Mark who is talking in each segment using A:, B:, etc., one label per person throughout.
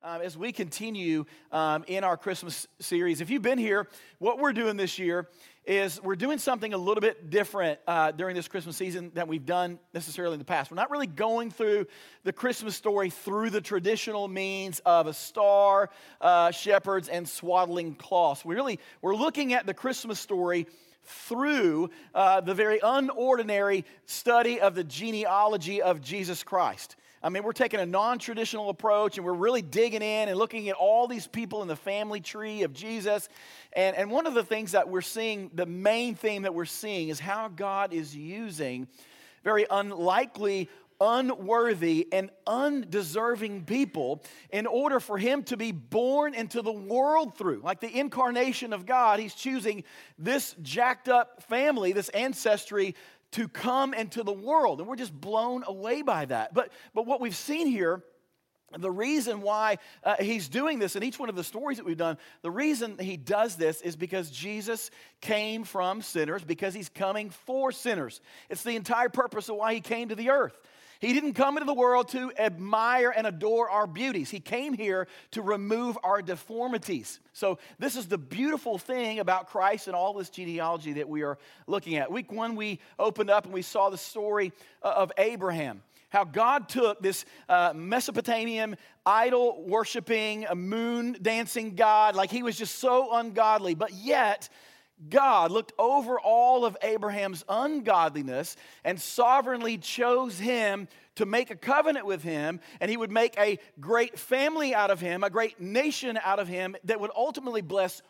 A: as we continue in our Christmas series. If you've been here, what we're doing this year is we're doing something a little bit different during this Christmas season than we've done necessarily in the past. We're not really going through the Christmas story through the traditional means of a star, shepherds, and swaddling cloths. We're looking at the Christmas story through the very unordinary study of the genealogy of Jesus Christ. I mean, we're taking a non-traditional approach, and we're really digging in and looking at all these people in the family tree of Jesus. And one of the things that we're seeing, the main theme that we're seeing, is how God is using very unlikely, unworthy, and undeserving people in order for him to be born into the world through. Like the incarnation of God, he's choosing this jacked up family, this ancestry, to come into the world. And we're just blown away by that. But what we've seen here, the reason why he's doing this in each one of the stories that we've done, the reason he does this is because Jesus came from sinners, because he's coming for sinners. It's the entire purpose of why he came to the earth. He didn't come into the world to admire and adore our beauties. He came here to remove our deformities. So this is the beautiful thing about Christ and all this genealogy that we are looking at. Week 1, we opened up and we saw the story of Abraham. How God took this Mesopotamian idol-worshiping, moon-dancing God, like he was just so ungodly, but yet God looked over all of Abraham's ungodliness and sovereignly chose him to make a covenant with him, and he would make a great family out of him, a great nation out of him that would ultimately bless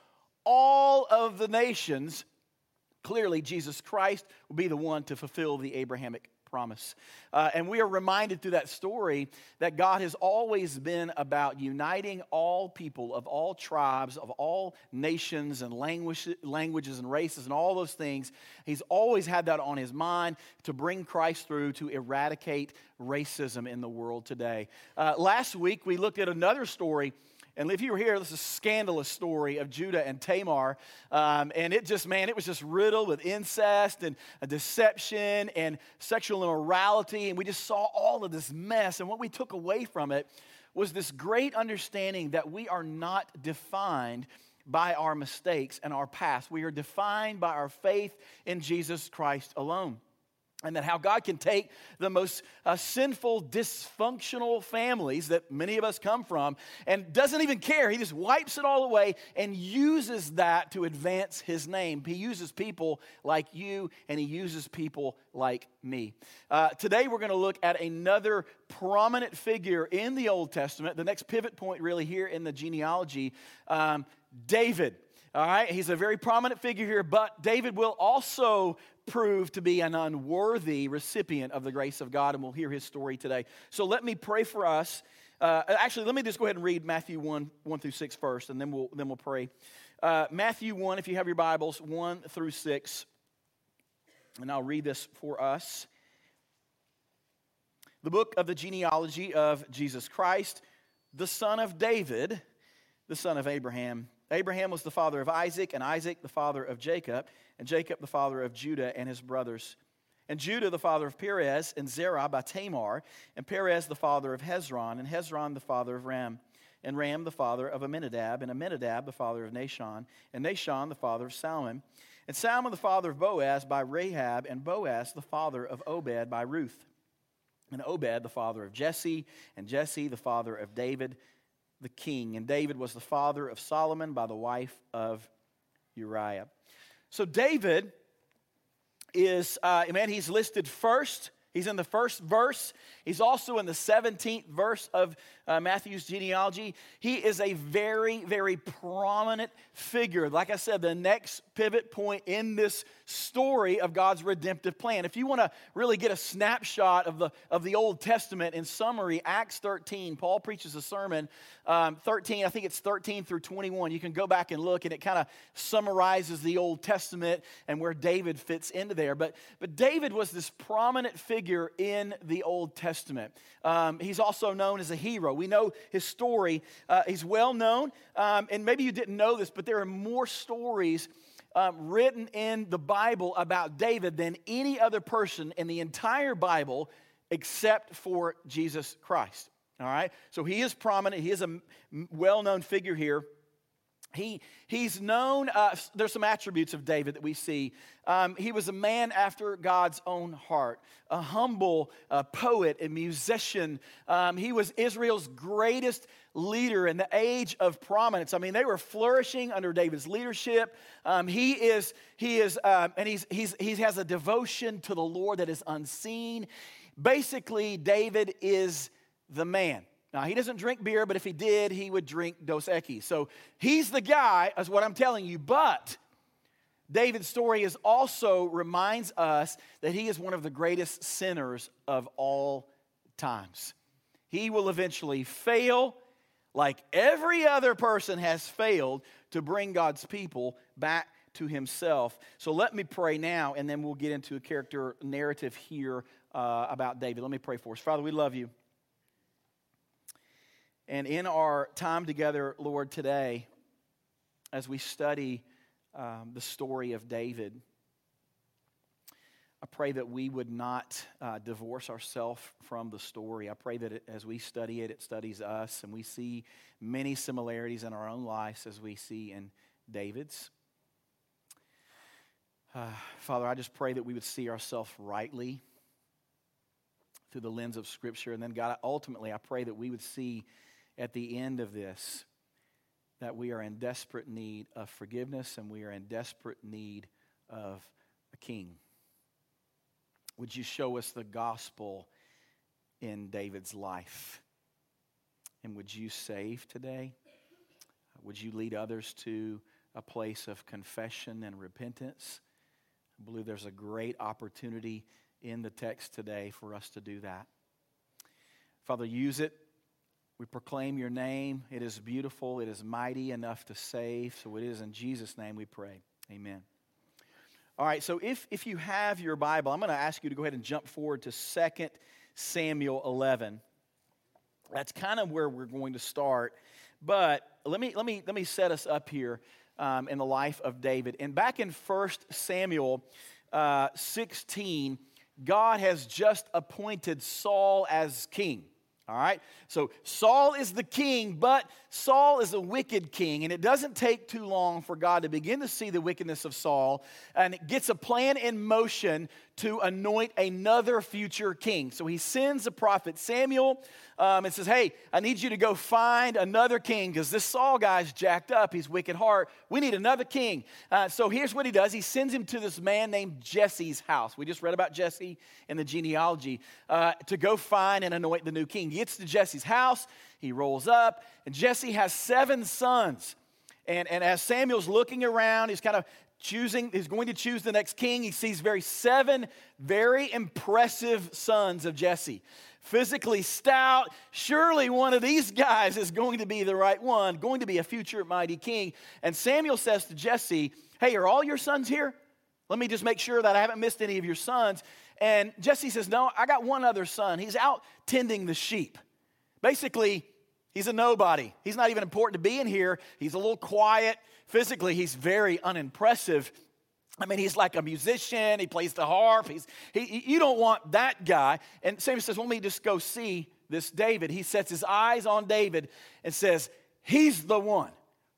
A: all of the nations. Clearly, Jesus Christ will be the one to fulfill the Abrahamic promise. And we are reminded through that story that God has always been about uniting all people of all tribes, of all nations and languages and races and all those things. He's always had that on his mind to bring Christ through to eradicate racism in the world today. Last week, we looked at another story. And if you were here, this is a scandalous story of Judah and Tamar. And it was just riddled with incest and deception and sexual immorality. And we just saw all of this mess. And what we took away from it was this great understanding that we are not defined by our mistakes and our past. We are defined by our faith in Jesus Christ alone. And that how God can take the most sinful, dysfunctional families that many of us come from and doesn't even care. He just wipes it all away and uses that to advance his name. He uses people like you, and he uses people like me. Today we're going to look at another prominent figure in the Old Testament. The next pivot point really here in the genealogy, David. All right, he's a very prominent figure here, but David will also prove to be an unworthy recipient of the grace of God, and we'll hear his story today. So let me pray for us. Actually, let me just go ahead and read Matthew 1 through 6 first, and then we'll pray. Matthew 1, if you have your Bibles, 1 through 6, and I'll read this for us. The book of the genealogy of Jesus Christ, the son of David, the son of Abraham. Abraham was the father of Isaac, and Isaac the father of Jacob, and Jacob the father of Judah and his brothers. And Judah the father of Perez, and Zerah by Tamar, and Perez the father of Hezron, and Hezron the father of Ram, and Ram the father of Amminadab, and Amminadab the father of Nahshon, and Nahshon the father of Salmon, and Salmon the father of Boaz by Rahab, and Boaz the father of Obed by Ruth, and Obed the father of Jesse, and Jesse the father of David the king. And David was the father of Solomon by the wife of Uriah. So David is, he's listed first. He's in the first verse. He's also in the 17th verse of Matthew's genealogy. He is a very, very prominent figure. Like I said, the next pivot point in this story of God's redemptive plan. If you want to really get a snapshot of the Old Testament in summary, Acts 13, Paul preaches a sermon, 13, I think it's 13 through 21. You can go back and look, and it kind of summarizes the Old Testament and where David fits into there. But David was this prominent figure in the Old Testament. He's also known as a hero. We know his story. He's well known, and maybe you didn't know this, but there are more stories written in the Bible about David than any other person in the entire Bible except for Jesus Christ. All right? So he is prominent. He is a well-known figure here. He's known, there's some attributes of David that we see. He was a man after God's own heart, a humble poet, a musician. He was Israel's greatest leader in the age of prominence. I mean, they were flourishing under David's leadership. He has a devotion to the Lord that is unseen. Basically, David is the man. Now, he doesn't drink beer, but if he did, he would drink Dos Equis. So he's the guy, is what I'm telling you. But David's story also reminds us that he is one of the greatest sinners of all times. He will eventually fail, like every other person has failed, to bring God's people back to himself. So let me pray now, and then we'll get into a character narrative here about David. Let me pray for us. Father, we love you. And in our time together, Lord, today, as we study the story of David, I pray that we would not divorce ourselves from the story. I pray that as we study it, it studies us, and we see many similarities in our own lives as we see in David's. Father, I just pray that we would see ourselves rightly through the lens of Scripture. And then, God, ultimately, I pray that we would see at the end of this that we are in desperate need of forgiveness and we are in desperate need of a king. Would you show us the gospel in David's life? And would you save today? Would you lead others to a place of confession and repentance? I believe there's a great opportunity in the text today for us to do that. Father, use it. We proclaim your name. It is beautiful. It is mighty enough to save. So it is in Jesus' name we pray. Amen. All right, so if you have your Bible, I'm going to ask you to go ahead and jump forward to 2 Samuel 11. That's kind of where we're going to start. But let me set us up here in the life of David. And back in 1 Samuel 16, God has just appointed Saul as king. All right, so Saul is the king, but Saul is a wicked king, and it doesn't take too long for God to begin to see the wickedness of Saul, and it gets a plan in motion to anoint another future king. So he sends the prophet Samuel and says, hey, I need you to go find another king because this Saul guy's jacked up. He's wicked heart. We need another king. So here's what he does. He sends him to this man named Jesse's house. We just read about Jesse in the genealogy to go find and anoint the new king. He gets to Jesse's house. He rolls up, and Jesse has 7 sons. And as Samuel's looking around, he's kind of he's going to choose the next king. He sees 7 very impressive sons of Jesse. Physically stout. Surely one of these guys is going to be the right one, going to be a future mighty king. And Samuel says to Jesse, hey, are all your sons here? Let me just make sure that I haven't missed any of your sons. And Jesse says, no, I got one other son. He's out tending the sheep. Basically, he's a nobody. He's not even important to be in here. He's a little quiet. Physically, he's very unimpressive. I mean, he's like a musician. He plays the harp. You don't want that guy. And Samuel says, well, let me just go see this David. He sets his eyes on David and says, he's the one.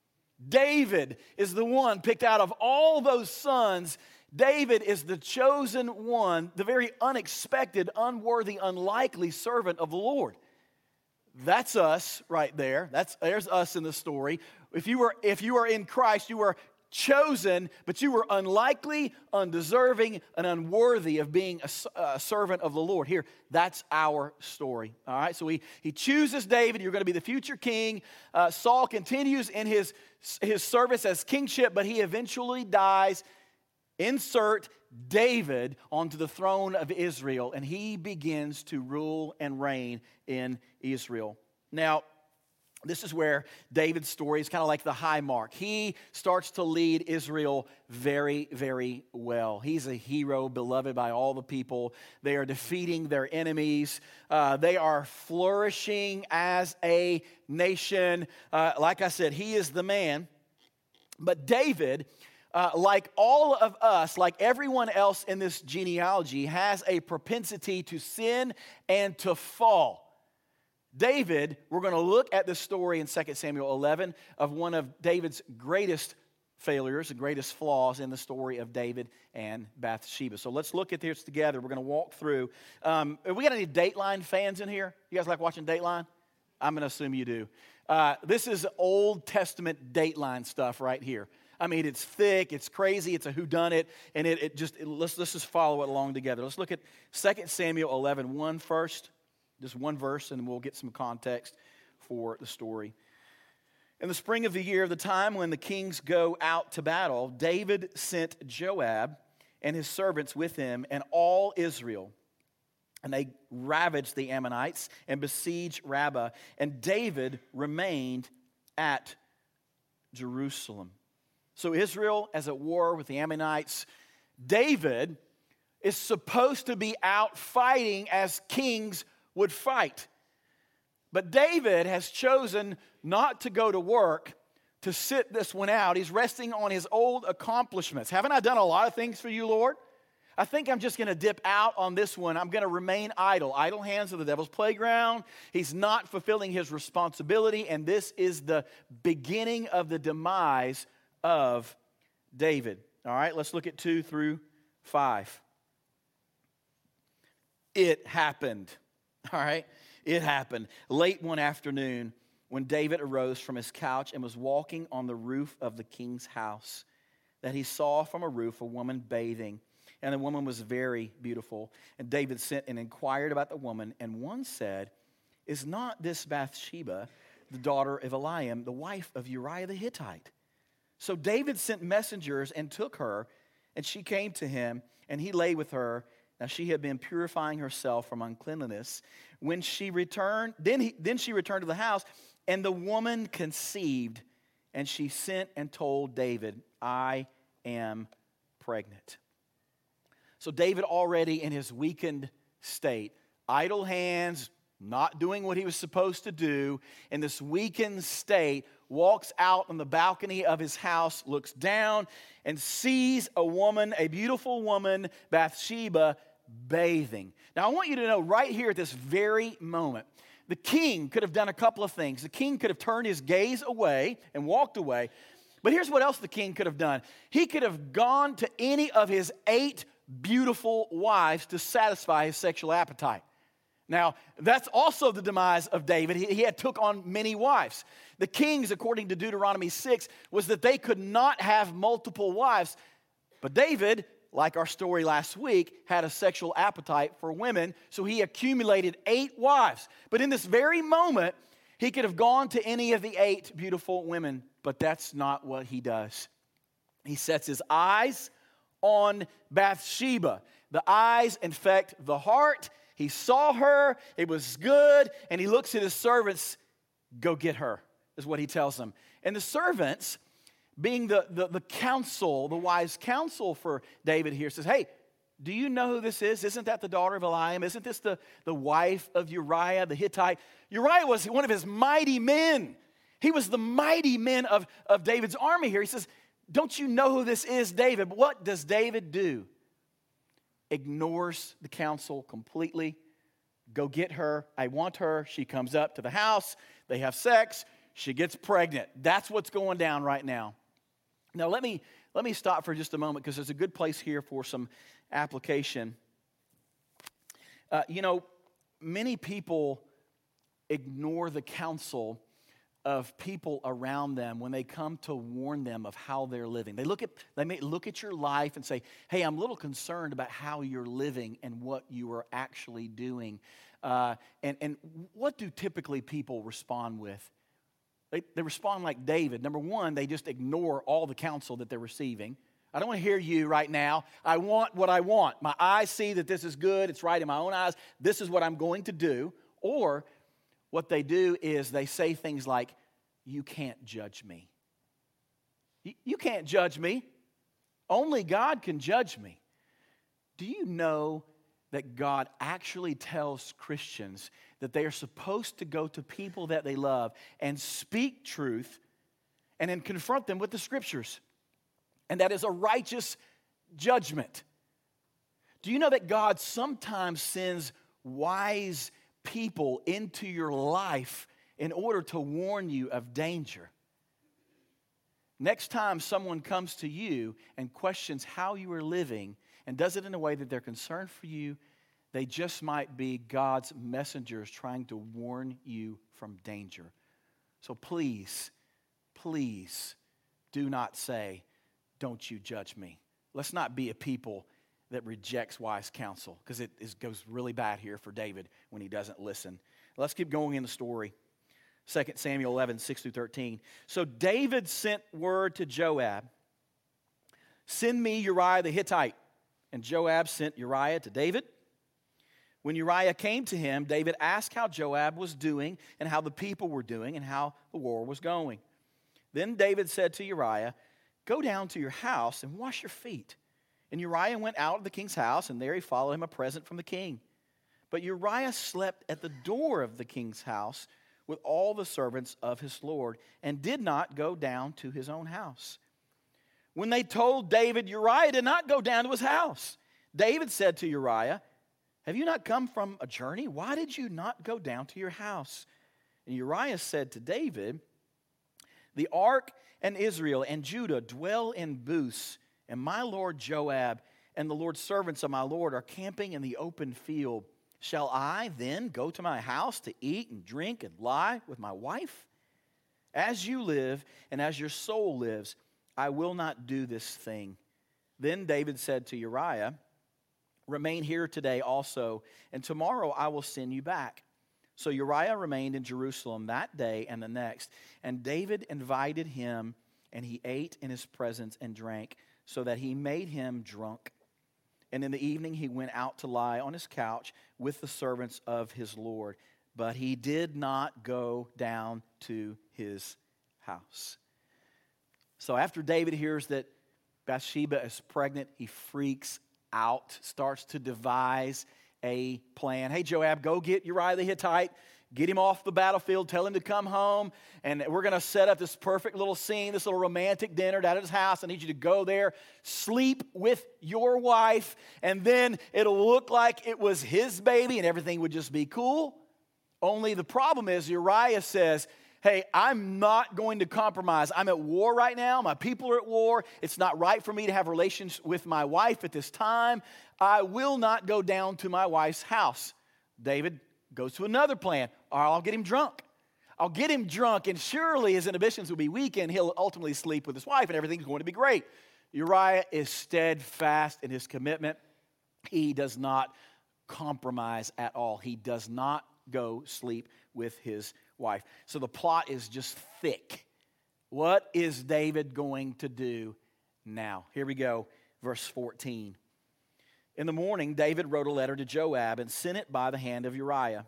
A: David is the one picked out of all those sons. David is the chosen one, the very unexpected, unworthy, unlikely servant of the Lord. That's us right there. There's us in the story. If you are in Christ, you are chosen, but you were unlikely, undeserving, and unworthy of being a servant of the Lord. Here, that's our story. All right, so he chooses David. You're going to be the future king. Saul continues in his service as kingship, but he eventually dies. Insert David onto the throne of Israel, and he begins to rule and reign in Israel. Now, this is where David's story is kind of like the high mark. He starts to lead Israel very, very well. He's a hero, beloved by all the people. They are defeating their enemies. They are flourishing as a nation. Like I said, he is the man. But David, like all of us, like everyone else in this genealogy, has a propensity to sin and to fall. David, we're going to look at the story in 2 Samuel 11 of one of David's greatest failures, the greatest flaws in the story of David and Bathsheba. So let's look at this together. We're going to walk through. Have we got any Dateline fans in here? You guys like watching Dateline? I'm going to assume you do. This is Old Testament Dateline stuff right here. I mean, it's thick, it's crazy, it's a whodunit, and let's just follow it along together. Let's look at 2 Samuel 11, first. Just one verse, and we'll get some context for the story. In the spring of the year, the time when the kings go out to battle, David sent Joab and his servants with him and all Israel. And they ravaged the Ammonites and besieged Rabbah. And David remained at Jerusalem. So Israel is at war with the Ammonites. David is supposed to be out fighting as kings would fight. But David has chosen not to go to work to sit this one out. He's resting on his old accomplishments. Haven't I done a lot of things for you, Lord? I think I'm just going to dip out on this one. I'm going to remain idle. Idle hands are the devil's playground. He's not fulfilling his responsibility, and this is the beginning of the demise of David. All right, let's look at 2 through 5. It happened. All right, it happened. Late one afternoon, when David arose from his couch and was walking on the roof of the king's house, that he saw from a roof a woman bathing. And the woman was very beautiful. And David sent and inquired about the woman. And one said, "Is not this Bathsheba, the daughter of Eliam, the wife of Uriah the Hittite?" So David sent messengers and took her. And she came to him, and he lay with her. Now she had been purifying herself from uncleanness. When she returned, then she returned to the house, and the woman conceived. And she sent and told David, "I am pregnant." So David, already in his weakened state, idle hands, not doing what he was supposed to do, in this weakened state, walks out on the balcony of his house, looks down, and sees a woman, a beautiful woman, Bathsheba, bathing. Now, I want you to know right here at this very moment, the king could have done a couple of things. The king could have turned his gaze away and walked away. But here's what else the king could have done. He could have gone to any of his 8 beautiful wives to satisfy his sexual appetite. Now, that's also the demise of David. He had took on many wives. The kings, according to Deuteronomy 6, was that they could not have multiple wives. But David, like our story last week, had a sexual appetite for women, so he accumulated 8 wives. But in this very moment, he could have gone to any of the 8 beautiful women, but that's not what he does. He sets his eyes on Bathsheba. The eyes infect the heart. He saw her, it was good, and he looks at his servants, "Go get her," is what he tells them. And the servants, being the counsel, the wise counsel for David here, says, "Hey, do you know who this is? Isn't that the daughter of Eliam? Isn't this the wife of Uriah the Hittite?" Uriah was one of his mighty men. He was the mighty men of David's army here. He says, "Don't you know who this is, David?" But what does David do? Ignores the counsel completely. "Go get her. I want her." She comes up to the house. They have sex. She gets pregnant. That's what's going down right now. Now, let me stop for just a moment because there's a good place here for some application. Many people ignore the counsel of people around them when they come to warn them of how they're living. They may look at your life and say, "Hey, I'm a little concerned about how you're living and what you are actually doing." And what do typically people respond with? They respond like David. Number one, they just ignore all the counsel that they're receiving. "I don't want to hear you right now. I want what I want. My eyes see that this is good. It's right in my own eyes. This is what I'm going to do." Or what they do is they say things like, "You can't judge me. You can't judge me. Only God can judge me." Do you know that God actually tells Christians that they are supposed to go to people that they love and speak truth and then confront them with the Scriptures? And that is a righteous judgment. Do you know that God sometimes sends wise people into your life in order to warn you of danger. Next time someone comes to you and questions how you are living and does it in a way that they're concerned for you, they just might be God's messengers trying to warn you from danger. So please, please do not say, "Don't you judge me." Let's not be a people that rejects wise counsel, because it goes really bad here for David when he doesn't listen. Let's keep going in the story. 2 Samuel 11, 6 through 13. So David sent word to Joab, "Send me Uriah the Hittite." And Joab sent Uriah to David. When Uriah came to him, David asked how Joab was doing and how the people were doing and how the war was going. Then David said to Uriah, "Go down to your house and wash your feet." And Uriah went out of the king's house, and there he followed him a present from the king. But Uriah slept at the door of the king's house with all the servants of his lord, and did not go down to his own house. When they told David, Uriah did not go down to his house. David said to Uriah, "Have you not come from a journey? Why did you not go down to your house?" And Uriah said to David, "The ark and Israel and Judah dwell in booths, and my lord Joab and the Lord's servants of my lord are camping in the open field. Shall I then go to my house to eat and drink and lie with my wife? As you live and as your soul lives, I will not do this thing." Then David said to Uriah, "Remain here today also, and tomorrow I will send you back." So Uriah remained in Jerusalem that day and the next. And David invited him, and he ate in his presence and drank, so that he made him drunk. And in the evening he went out to lie on his couch with the servants of his Lord. But he did not go down to his house. So after David hears that Bathsheba is pregnant, he freaks out, starts to devise a plan. "Hey, Joab, go get Uriah the Hittite. Get him off the battlefield. Tell him to come home. And we're going to set up this perfect little scene, this little romantic dinner down at his house. I need you to go there, sleep with your wife, and then it'll look like it was his baby and everything would just be cool." Only the problem is Uriah says, "Hey, I'm not going to compromise. I'm at war right now. My people are at war. It's not right for me to have relations with my wife at this time. I will not go down to my wife's house." David goes to another plan. "I'll get him drunk. I'll get him drunk, and surely his inhibitions will be weakened. He'll ultimately sleep with his wife, and everything's going to be great." Uriah is steadfast in his commitment. He does not compromise at all. He does not go sleep with his wife. So the plot is just thick. What is David going to do now? Here we go, verse 14. In the morning, David wrote a letter to Joab and sent it by the hand of Uriah.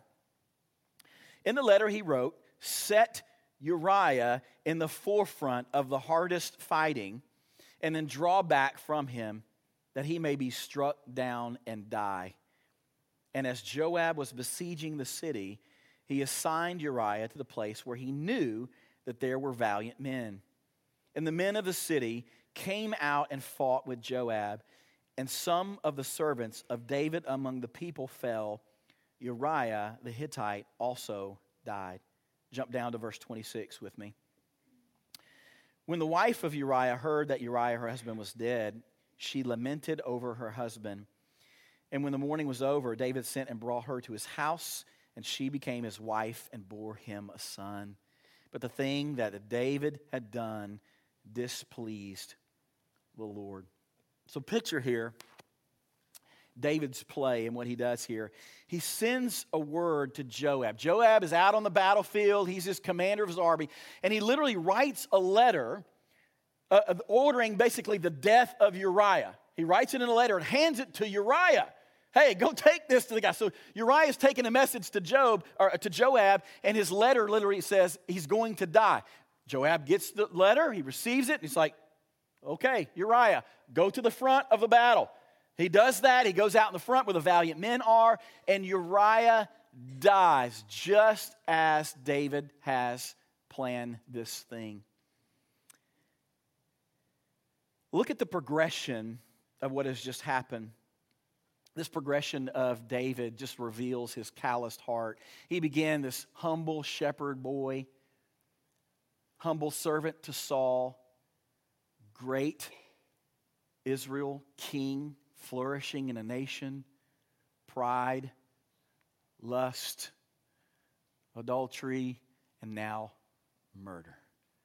A: In the letter he wrote, "Set Uriah in the forefront of the hardest fighting, and then draw back from him, that he may be struck down and die." And as Joab was besieging the city, he assigned Uriah to the place where he knew that there were valiant men. And the men of the city came out and fought with Joab, and some of the servants of David among the people fell. Uriah the Hittite also died. Jump down to verse 26 with me. When the wife of Uriah heard that Uriah, her husband, was dead, she lamented over her husband. And when the mourning was over, David sent and brought her to his house, and she became his wife and bore him a son. But the thing that David had done displeased the Lord. So picture here David's play and what he does here. He sends a word to Joab. Joab is out on the battlefield. He's his commander of his army. And he literally writes a letter ordering basically the death of Uriah. He writes it in a letter and hands it to Uriah. Hey, go take this to the guy. So Uriah is taking a message to Joab, and his letter literally says he's going to die. Joab gets the letter, he receives it, and he's like, okay, Uriah, go to the front of the battle. He does that. He goes out in the front where the valiant men are, and Uriah dies just as David has planned this thing. Look at the progression of what has just happened. this progression of David just reveals his calloused heart. He began this humble shepherd boy, humble servant to Saul, great Israel king, flourishing in a nation, pride, lust, adultery, and now murder.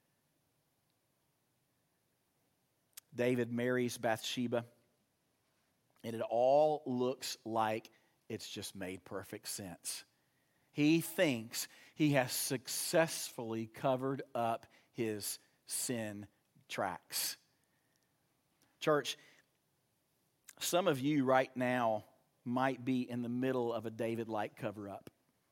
A: David marries Bathsheba, and it all looks like it's just made perfect sense. He thinks he has successfully covered up his sin tracks. Church, some of you right now might be in the middle of a David-like cover-up.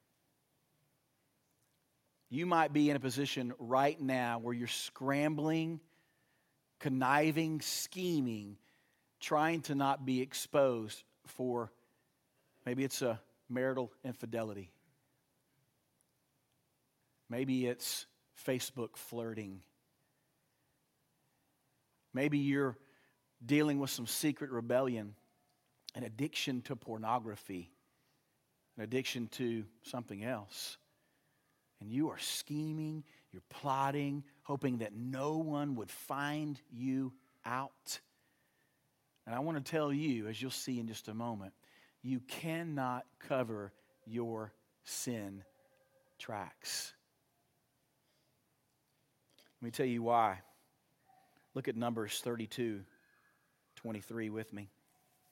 A: You might be in a position right now where you're scrambling, conniving, scheming, trying to not be exposed for, maybe it's a marital infidelity. Maybe it's Facebook flirting. Maybe you're dealing with some secret rebellion, an addiction to pornography, an addiction to something else. And you are scheming, you're plotting, hoping that no one would find you out. And I want to tell you, as you'll see in just a moment, you cannot cover your sin tracks. Let me tell you why. Look at Numbers 32:23 with me.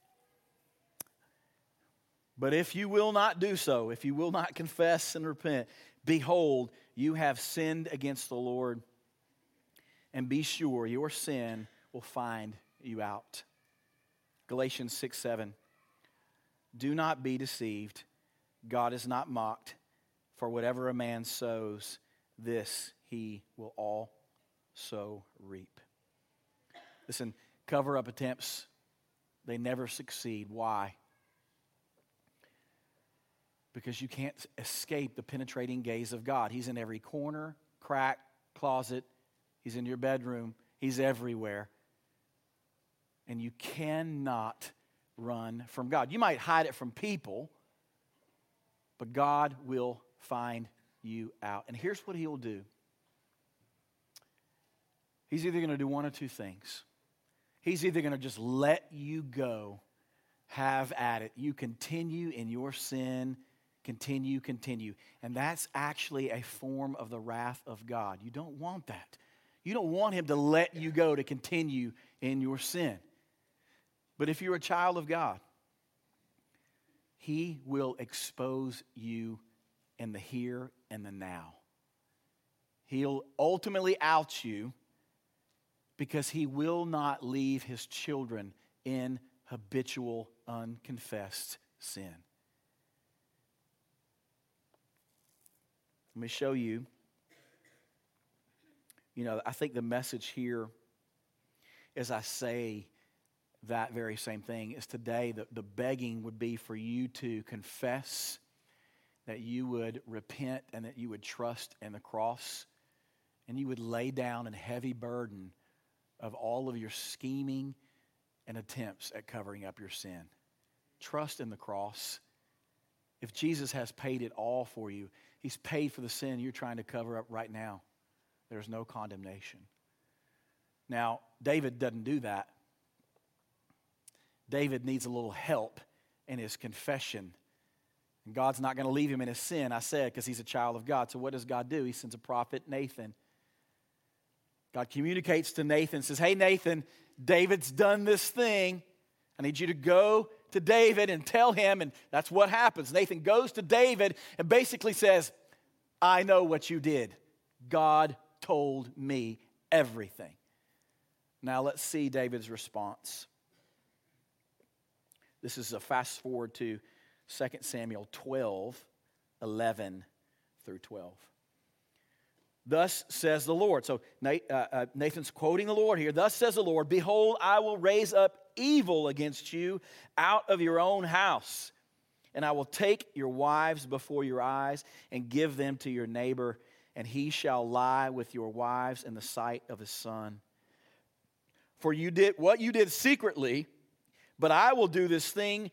A: But if you will not do so, if you will not confess and repent, behold, you have sinned against the Lord, and be sure your sin will find you out. Galatians 6:7. Do not be deceived. God is not mocked. For whatever a man sows, this he will also reap. Listen, cover-up attempts, they never succeed. Why? Because you can't escape the penetrating gaze of God. He's in every corner, crack, closet. He's in your bedroom. He's everywhere. And you cannot run from God. You might hide it from people, but God will find you out. And here's what He'll do. He's either going to do one or two things. He's either going to just let you go, have at it. You continue in your sin, continue. And that's actually a form of the wrath of God. You don't want that. You don't want Him to let you go to continue in your sin. But if you're a child of God, He will expose you in the here and the now. He'll ultimately out you because He will not leave His children in habitual, unconfessed sin. Let me show you. I think the message here, as I say that very same thing, is today the begging would be for you to confess, that you would repent, and that you would trust in the cross, and you would lay down a heavy burden of all of your scheming and attempts at covering up your sin. Trust in the cross. If Jesus has paid it all for you, He's paid for the sin you're trying to cover up right now. There's no condemnation. Now, David doesn't do that. David needs a little help in his confession. And God's not going to leave him in his sin, I said, because he's a child of God. So what does God do? He sends a prophet, Nathan. God communicates to Nathan, says, hey, Nathan, David's done this thing. I need you to go to David and tell him, and that's what happens. Nathan goes to David and basically says, I know what you did. God told me everything. Now let's see David's response. This is a fast forward to 2 Samuel 12:11 through 12. Thus says the Lord. So Nathan's quoting the Lord here. Thus says the Lord, behold, I will raise up evil against you out of your own house, and I will take your wives before your eyes and give them to your neighbor, and he shall lie with your wives in the sight of his son. For you did what you did secretly, but I will do this thing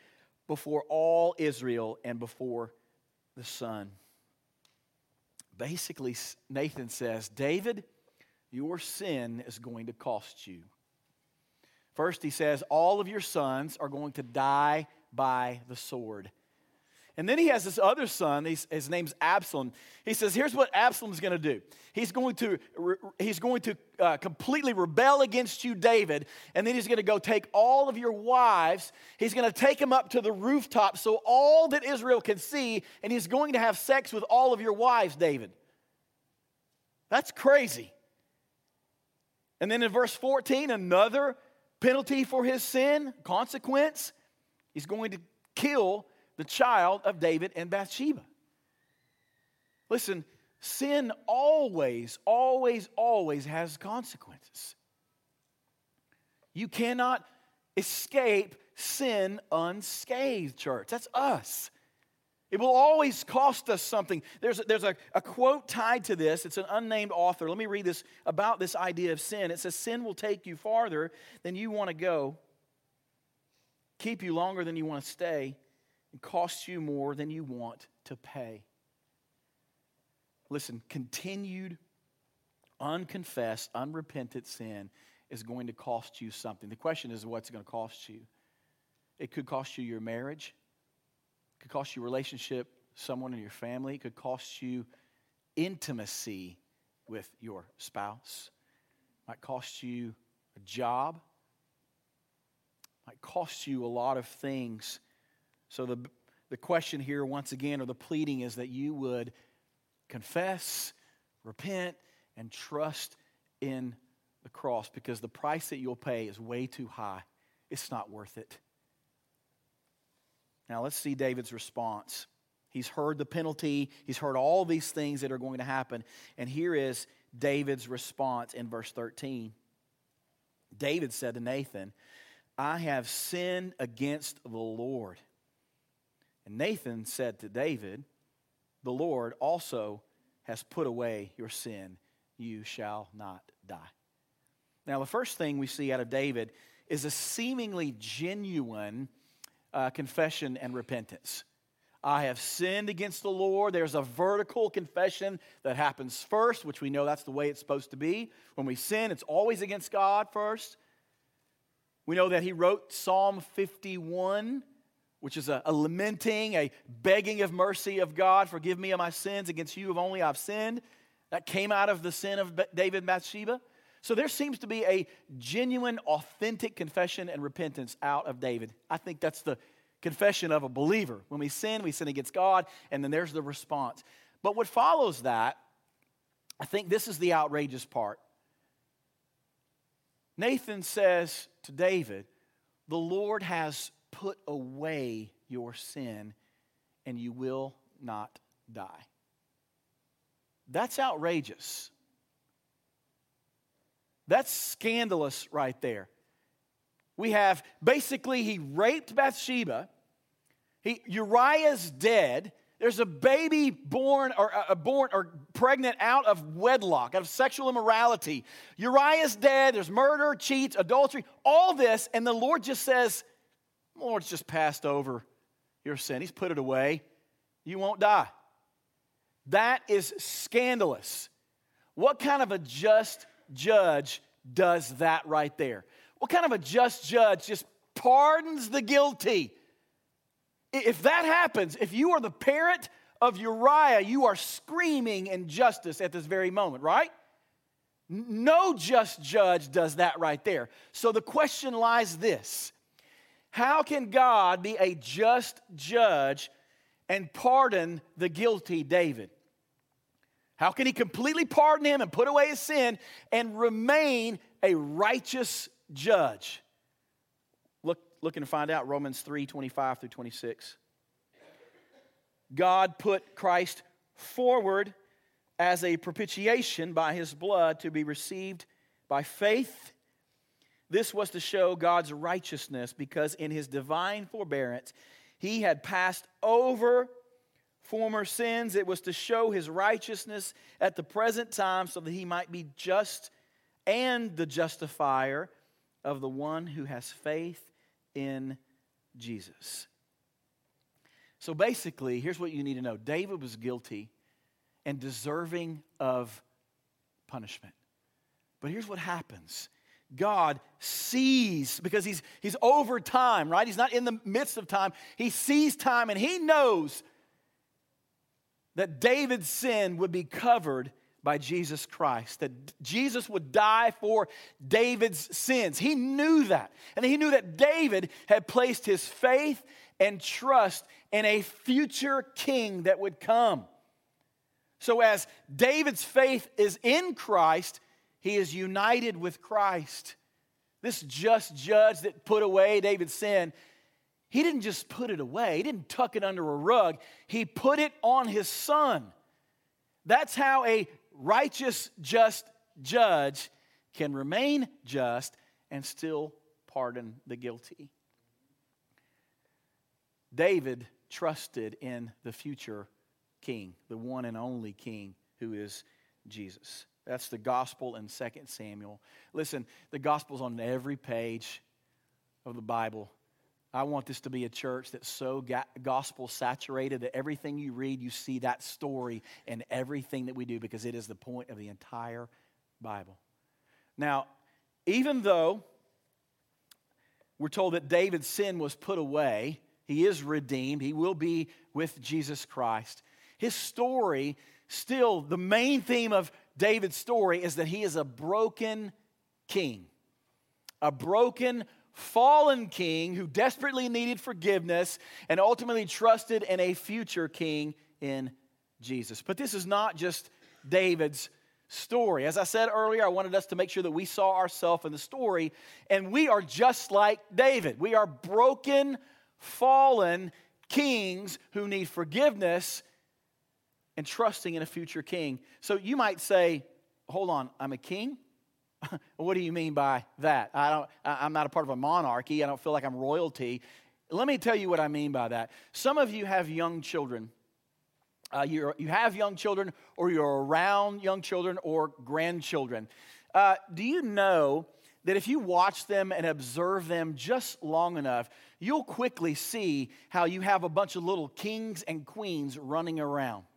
A: before all Israel and before the sun. Basically, Nathan says, David, your sin is going to cost you. First, he says, all of your sons are going to die by the sword. And then he has this other son, his name's Absalom. He says, here's what Absalom's going to do. He's going to completely rebel against you, David, and then he's going to go take all of your wives. He's going to take them up to the rooftop so all that Israel can see, and he's going to have sex with all of your wives, David. That's crazy. And then in verse 14, another penalty for his sin, consequence, he's going to kill the child of David and Bathsheba. Listen, sin always has consequences. You cannot escape sin unscathed, church. That's us. It will always cost us something. There's a quote tied to this. It's an unnamed author. Let me read this about this idea of sin. It says, sin will take you farther than you want to go, keep you longer than you want to stay, and cost you more than you want to pay. Listen, continued, unconfessed, unrepentant sin is going to cost you something. The question is, what's it going to cost you? It could cost you your marriage. It could cost you a relationship with someone in your family. It could cost you intimacy with your spouse. It might cost you a job. It might cost you a lot of things. So the question here, once again, or the pleading is that you would confess, repent, and trust in the cross, because the price that you'll pay is way too high. It's not worth it. Now let's see David's response. He's heard the penalty. He's heard all these things that are going to happen. And here is David's response in verse 13. David said to Nathan, I have sinned against the Lord. And Nathan said to David, the Lord also has put away your sin. You shall not die. Now, the first thing we see out of David is a seemingly genuine confession and repentance. I have sinned against the Lord. There's a vertical confession that happens first, which we know that's the way it's supposed to be. When we sin, it's always against God first. We know that he wrote Psalm 51, which is a lamenting, a begging of mercy of God. Forgive me of my sins, against you have only I've sinned. That came out of the sin of David and Bathsheba. So there seems to be a genuine, authentic confession and repentance out of David. I think that's the confession of a believer. When we sin against God, and then there's the response. But what follows that, I think this is the outrageous part. Nathan says to David, the Lord has put away your sin, and you will not die. That's outrageous. That's scandalous right there. We have, basically, he raped Bathsheba. Uriah's dead. There's a baby born or pregnant out of wedlock, out of sexual immorality. Uriah's dead. There's murder, cheats, adultery, all this, and the Lord just says, the Lord's just passed over your sin. He's put it away. You won't die. That is scandalous. What kind of a just judge does that right there? What kind of a just judge just pardons the guilty? If that happens, if you are the parent of Uriah, you are screaming injustice at this very moment, right? No just judge does that right there. So the question lies this: how can God be a just judge and pardon the guilty David? How can he completely pardon him and put away his sin and remain a righteous judge? Looking to find out, Romans 3:25 through 26. God put Christ forward as a propitiation by his blood to be received by faith. This was to show God's righteousness, because in his divine forbearance he had passed over former sins. It was to show his righteousness at the present time, so that he might be just and the justifier of the one who has faith in Jesus. So basically, here's what you need to know. David was guilty and deserving of punishment. But here's what happens. God sees, because he's over time, right? He's not in the midst of time. He sees time, and he knows that David's sin would be covered by Jesus Christ, that Jesus would die for David's sins. He knew that. And he knew that David had placed his faith and trust in a future king that would come. So as David's faith is in Christ, he is united with Christ. This just judge that put away David's sin, he didn't just put it away. He didn't tuck it under a rug. He put it on his son. That's how a righteous, just judge can remain just and still pardon the guilty. David trusted in the future king, the one and only king who is Jesus. That's the gospel in 2 Samuel. Listen, the gospel's on every page of the Bible. I want this to be a church that's so gospel saturated that everything you read, you see that story in everything that we do, because it is the point of the entire Bible. Now, even though we're told that David's sin was put away, he is redeemed, he will be with Jesus Christ. His story, still, the main theme of David's story is that he is a broken king. A broken, fallen king who desperately needed forgiveness and ultimately trusted in a future king in Jesus. But this is not just David's story. As I said earlier, I wanted us to make sure that we saw ourselves in the story, and we are just like David. We are broken, fallen kings who need forgiveness and trusting in a future king. So you might say, hold on, I'm a king? What do you mean by that? I'm not a part of a monarchy. I don't feel like I'm royalty. Let me tell you what I mean by that. Some of you have young children. You have young children, or you're around young children or grandchildren. Do you know that if you watch them and observe them just long enough, you'll quickly see how you have a bunch of little kings and queens running around?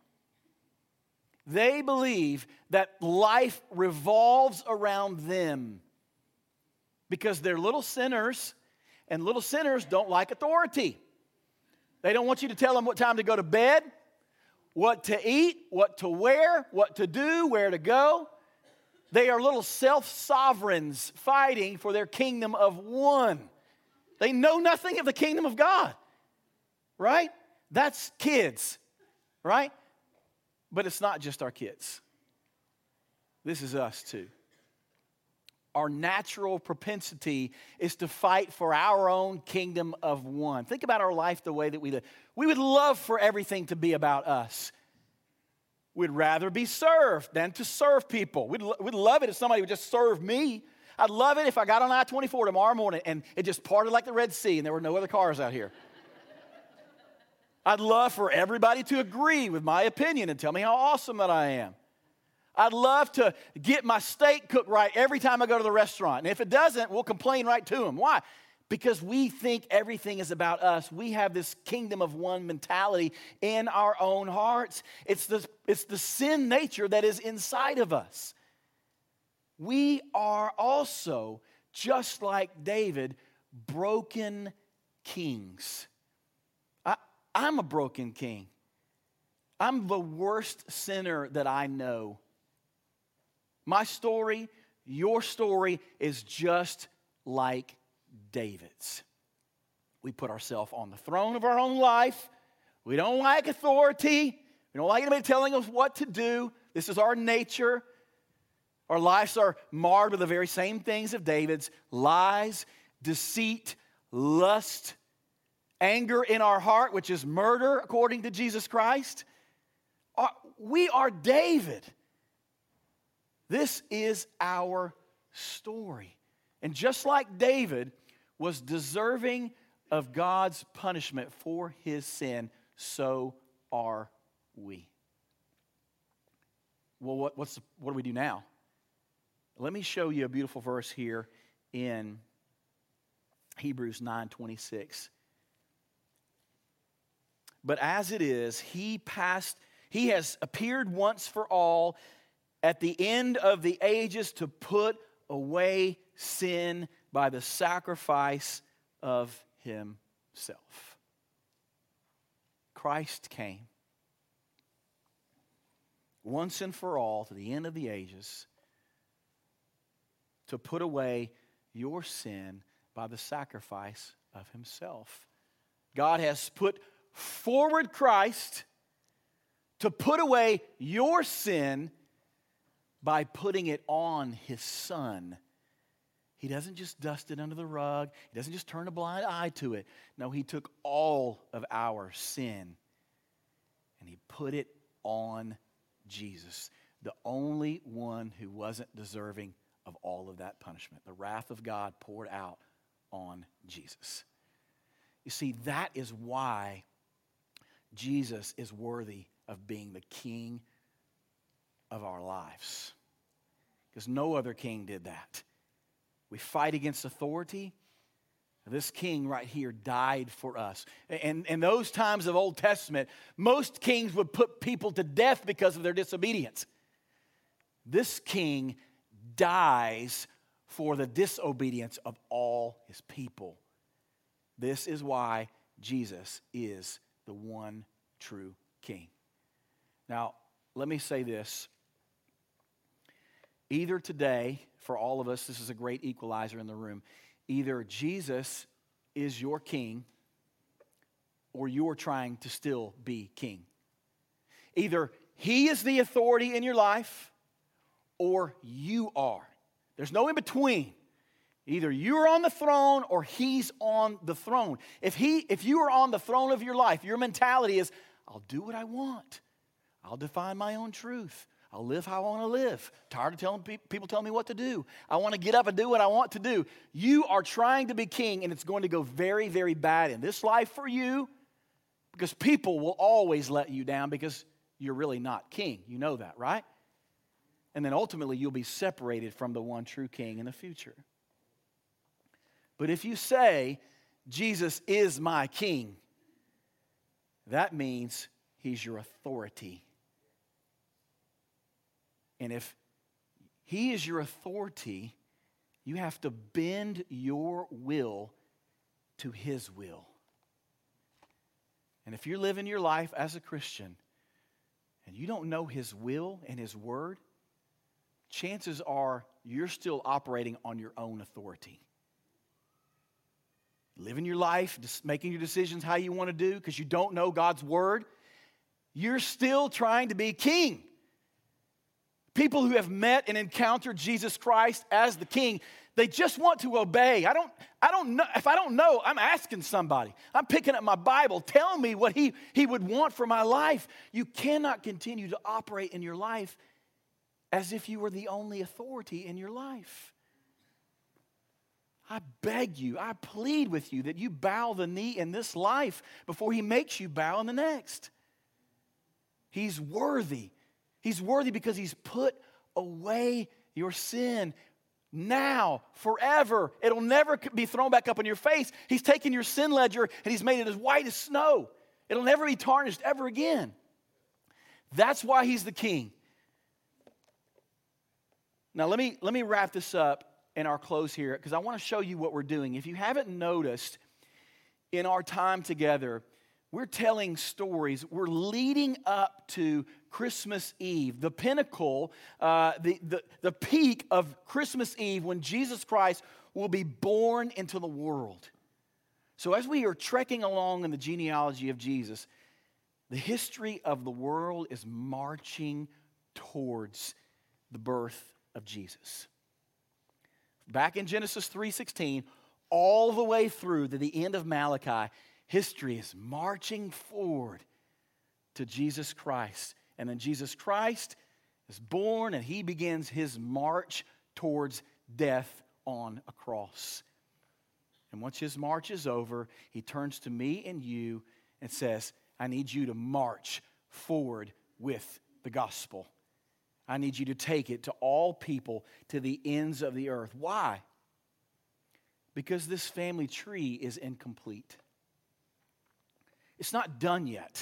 A: They believe that life revolves around them because they're little sinners, and little sinners don't like authority. They don't want you to tell them what time to go to bed, what to eat, what to wear, what to do, where to go. They are little self-sovereigns fighting for their kingdom of one. They know nothing of the kingdom of God, right? That's kids, right? But it's not just our kids. This is us too. Our natural propensity is to fight for our own kingdom of one. Think about our life the way that we live. We would love for everything to be about us. We'd rather be served than to serve people. We'd love it if somebody would just serve me. I'd love it if I got on I-24 tomorrow morning and it just parted like the Red Sea and there were no other cars out here. I'd love for everybody to agree with my opinion and tell me how awesome that I am. I'd love to get my steak cooked right every time I go to the restaurant. And if it doesn't, we'll complain right to them. Why? Because we think everything is about us. We have this kingdom of one mentality in our own hearts. It's the sin nature that is inside of us. We are also, just like David, broken kings. I'm a broken king. I'm the worst sinner that I know. My story, your story, is just like David's. We put ourselves on the throne of our own life. We don't like authority. We don't like anybody telling us what to do. This is our nature. Our lives are marred with the very same things of David's: lies, deceit, lust, anger in our heart, which is murder, according to Jesus Christ. We are David. This is our story. And just like David was deserving of God's punishment for his sin, so are we. Well, what do we do now? Let me show you a beautiful verse here in Hebrews 9:26. But as it is, he has appeared once for all at the end of the ages to put away sin by the sacrifice of himself. Christ came once and for all to the end of the ages to put away your sin by the sacrifice of himself. God has put forward Christ to put away your sin by putting it on his Son. He doesn't just dust it under the rug. He doesn't just turn a blind eye to it. No, he took all of our sin and he put it on Jesus, the only one who wasn't deserving of all of that punishment. The wrath of God poured out on Jesus. You see, that is why Jesus is worthy of being the king of our lives. Because no other king did that. We fight against authority. This king right here died for us. And in those times of Old Testament, most kings would put people to death because of their disobedience. This king dies for the disobedience of all his people. This is why Jesus is the one true king. Now, let me say this. Either today, for all of us, this is a great equalizer in the room. Either Jesus is your king or you're trying to still be king. Either he is the authority in your life or you are. There's no in between. Either you're on the throne or he's on the throne. If you are on the throne of your life, your mentality is, I'll do what I want. I'll define my own truth. I'll live how I want to live. Tired of telling people telling me what to do. I want to get up and do what I want to do. You are trying to be king, and it's going to go very, very bad in this life for you because people will always let you down because you're really not king. You know that, right? And then ultimately, you'll be separated from the one true king in the future. But if you say, Jesus is my king, that means he's your authority. And if he is your authority, you have to bend your will to his will. And if you're living your life as a Christian and you don't know his will and his word, chances are you're still operating on your own authority. Living your life, just making your decisions how you want to do because you don't know God's word, you're still trying to be king. People who have met and encountered Jesus Christ as the king, they just want to obey. I don't know. If I don't know, I'm asking somebody. I'm picking up my Bible. Tell me what he would want for my life. You cannot continue to operate in your life as if you were the only authority in your life. I beg you, I plead with you that you bow the knee in this life before he makes you bow in the next. He's worthy. He's worthy because he's put away your sin now, forever. It'll never be thrown back up in your face. He's taken your sin ledger and he's made it as white as snow. It'll never be tarnished ever again. That's why he's the king. Now let me wrap this up in our close here because I want to show you what we're doing. If you haven't noticed, in our time together, we're telling stories. We're leading up to Christmas Eve, the pinnacle, the peak of Christmas Eve when Jesus Christ will be born into the world. So as we are trekking along in the genealogy of Jesus, the history of the world is marching towards the birth of Jesus. Back in Genesis 3:16, all the way through to the end of Malachi, history is marching forward to Jesus Christ. And then Jesus Christ is born and he begins his march towards death on a cross. And once his march is over, he turns to me and you and says, I need you to march forward with the gospel. I need you to take it to all people, to the ends of the earth. Why? Because this family tree is incomplete. It's not done yet.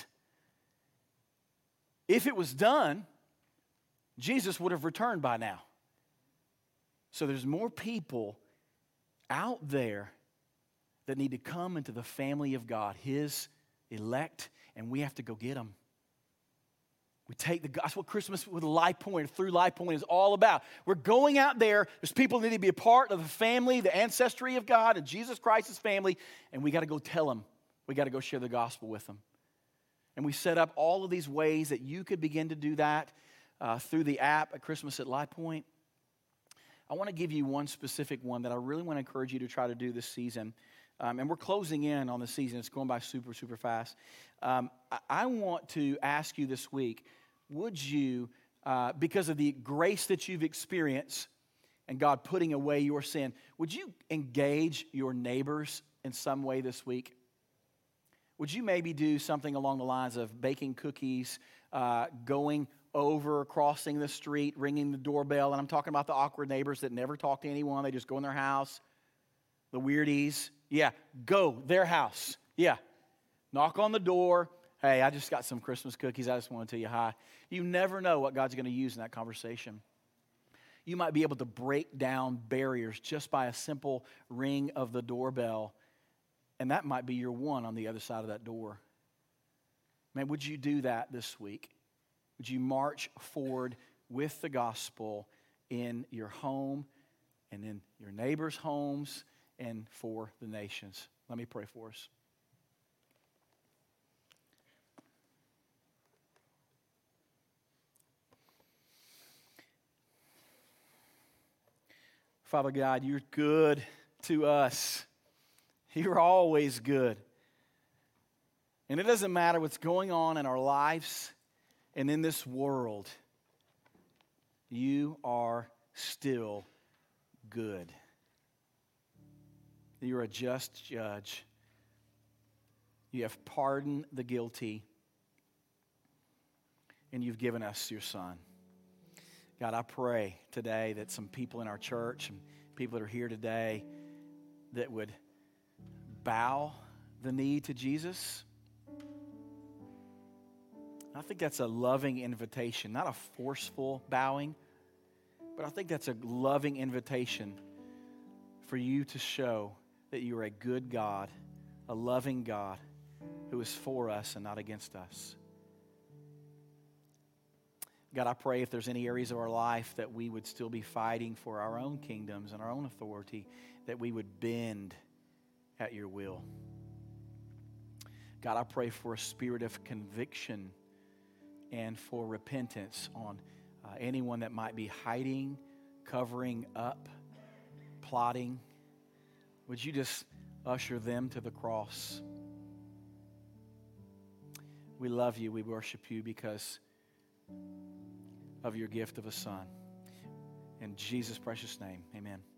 A: If it was done, Jesus would have returned by now. So there's more people out there that need to come into the family of God, His elect, and we have to go get them. We take that's what Christmas with Life Point, through Life Point is all about. We're going out there. There's people that need to be a part of the family, the ancestry of God, and Jesus Christ's family, and we got to go tell them. We got to go share the gospel with them. And we set up all of these ways that you could begin to do that through the app at Christmas at Life Point. I want to give you one specific one that I really want to encourage you to try to do this season. And we're closing in on the season. It's going by super, super fast. I want to ask you this week, would you, because of the grace that you've experienced and God putting away your sin, would you engage your neighbors in some way this week? Would you maybe do something along the lines of baking cookies, going over, crossing the street, ringing the doorbell? And I'm talking about the awkward neighbors that never talk to anyone. They just go in their house. The weirdies. Yeah, go their house. Yeah. Knock on the door. Hey, I just got some Christmas cookies. I just want to tell you hi. You never know what God's going to use in that conversation. You might be able to break down barriers just by a simple ring of the doorbell. And that might be your one on the other side of that door. Man, would you do that this week? Would you march forward with the gospel in your home and in your neighbors' homes and for the nations? Let me pray for us. Father God, you're good to us. You're always good. And it doesn't matter what's going on in our lives and in this world, you are still good. You're a just judge. You have pardoned the guilty, and you've given us your Son. God, I pray today that some people in our church and people that are here today that would bow the knee to Jesus. I think that's a loving invitation, not a forceful bowing, but I think that's a loving invitation for you to show that you are a good God, a loving God who is for us and not against us. God, I pray if there's any areas of our life that we would still be fighting for our own kingdoms and our own authority, that we would bend at your will. God, I pray for a spirit of conviction and for repentance on anyone that might be hiding, covering up, plotting. Would you just usher them to the cross? We love you. We worship you because of your gift of a Son. In Jesus' precious name, amen.